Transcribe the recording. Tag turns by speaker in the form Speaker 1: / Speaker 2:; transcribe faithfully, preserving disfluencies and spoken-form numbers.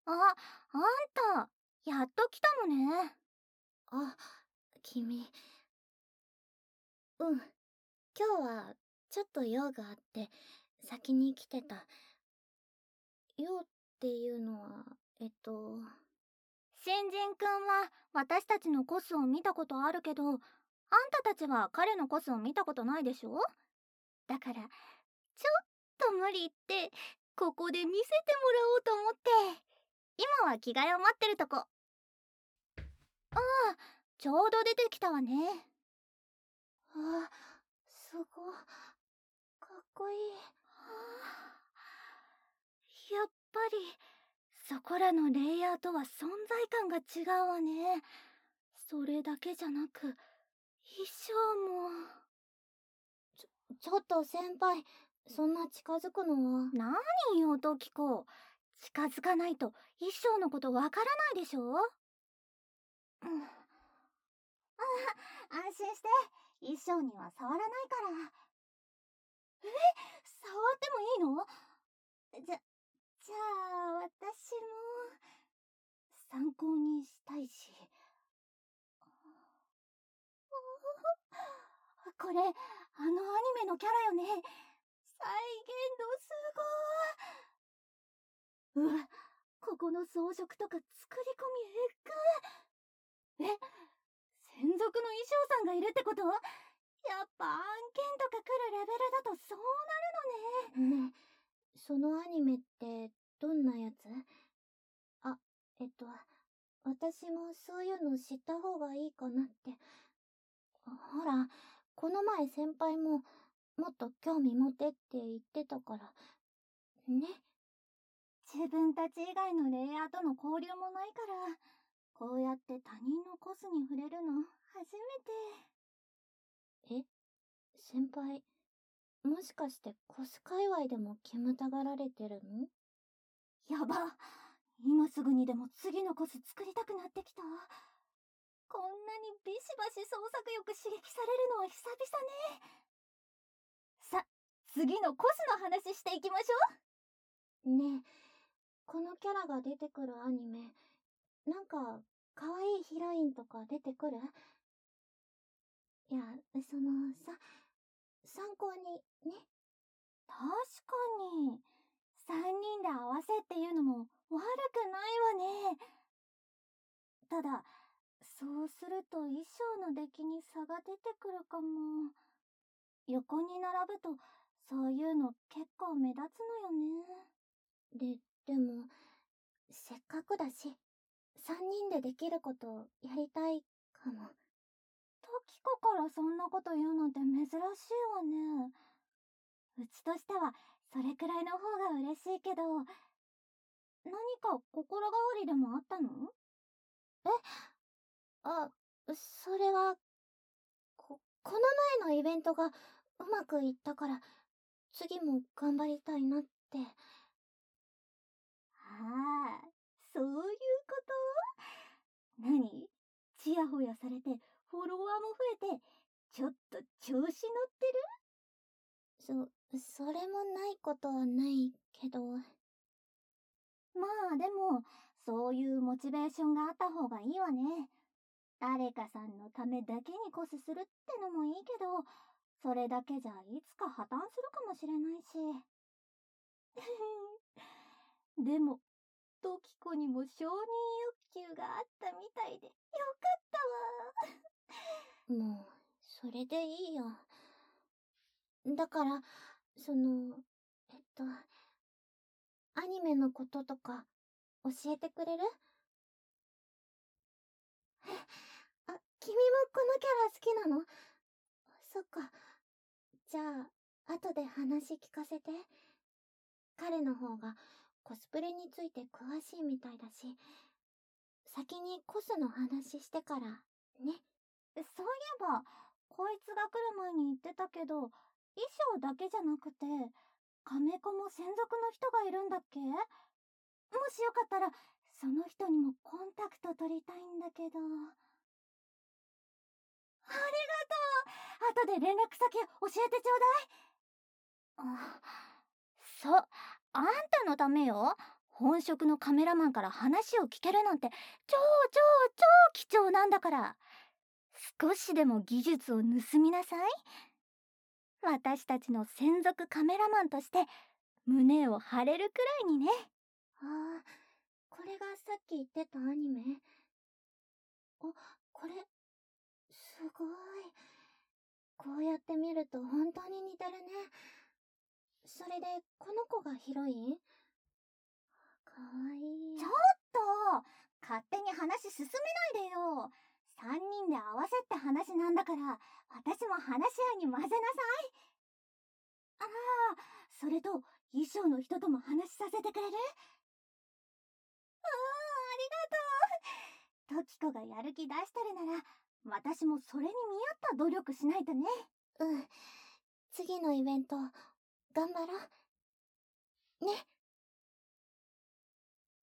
Speaker 1: あ、あんた、やっと来たのね。
Speaker 2: あ、君。うん。今日は、ちょっと用があって、先に来てた。用っていうのは、えっと。
Speaker 1: 新人くんは私たちのコスを見たことあるけど、あんたたちは彼のコスを見たことないでしょ？だから、ちょっと無理言って、ここで見せてもらおうと思って。今は着替えを待ってるとこ。ああ、ちょうど出てきたわね。
Speaker 2: あ、すご、かっこいい。は
Speaker 1: あ、やっぱり、そこらのレイヤーとは存在感が違うわね。それだけじゃなく、衣装も。
Speaker 2: ちょ、ちょっと先輩、そんな近づくのは。
Speaker 1: 何よ、トキコ。近づかないと衣装のことわからないでしょ？うん。ああ、安心して。衣装には触らないから。え、触ってもいいの？じゃ、じゃあ、私も、参考にしたいし。これ、あのアニメのキャラよね。再現度すごーい。うわ、ここの装飾とか作り込みえっぐ。え、専属の衣装さんがいるってこと？やっぱ案件とか来るレベルだとそうなるのね。
Speaker 2: ねえ、そのアニメってどんなやつ？あ、えっと、私もそういうの知った方がいいかなって。ほら、この前先輩ももっと興味持てって言ってたから。ね。
Speaker 1: 自分たち以外のレイヤーとの交流もないから、こうやって他人のコスに触れるの初めて。
Speaker 2: え、先輩、もしかしてコス界隈でも煙たがられてるの？
Speaker 1: やば、今すぐにでも次のコス作りたくなってきた。こんなにビシバシ創作欲刺激されるのは久々ね。さ、次のコスの話していきまし
Speaker 2: ょ。ねえ、このキャラが出てくるアニメ、なんか可愛いヒロインとか出てくる？いや、そのさ、参考にね。
Speaker 1: 確かに、三人で合わせっていうのも悪くないわね。ただ、そうすると衣装の出来に差が出てくるかも。横に並ぶと、そういうの結構目立つのよね。
Speaker 2: で、でも、せっかくだし、三人でできることやりたいかも。
Speaker 1: トキコからそんなこと言うなんて珍しいわね。うちとしては、それくらいの方が嬉しいけど、何か心変わりでもあったの？
Speaker 2: え？あ、それは、こ、この前のイベントがうまくいったから、次も頑張りたいなって。
Speaker 1: ああ、そういうこと？何？ちやほやされてフォロワーも増えて、ちょっと調子乗ってる？
Speaker 2: そ、それもないことはないけど。
Speaker 1: まあでも、そういうモチベーションがあった方がいいわね。誰かさんのためだけにコスするってのもいいけど、それだけじゃいつか破綻するかもしれないし。でも、トキコにも承認欲求があったみたいでよかった
Speaker 2: わ。もう、それでいいよ。だから、その、えっと、アニメのこととか、教えてくれる？え、あ、君もこのキャラ好きなの？そっか。じゃあ、後で話聞かせて。彼の方がコスプレについて詳しいみたいだし、先にコスの話してから、ね。
Speaker 1: そういえば、こいつが来る前に言ってたけど、衣装だけじゃなくて、カメコも専属の人がいるんだっけ？もしよかったら、その人にもコンタクト取りたいんだけど。ありがとう！後で連絡先教えてちょうだい。あ、そう、あんたのためよ。 本職のカメラマンから話を聞けるなんて超超超貴重なんだから。少しでも技術を盗みなさい。私たちの専属カメラマンとして胸を張れるくらいにね。
Speaker 2: ああ、これがさっき言ってたアニメ。あ、これ、すごい。こうやって見ると本当に似てるね。それで、この子がヒロイン？かわいい。
Speaker 1: ちょっと勝手に話進めないでよ。三人で合わせって話なんだから、私も話し合いに混ぜなさい。ああ、それと衣装の人とも話させてくれる？ああ、ありがとう。トキコがやる気出してるなら、私もそれに見合った努力しないとね。
Speaker 2: うん。次のイベント、頑張ろう。ね。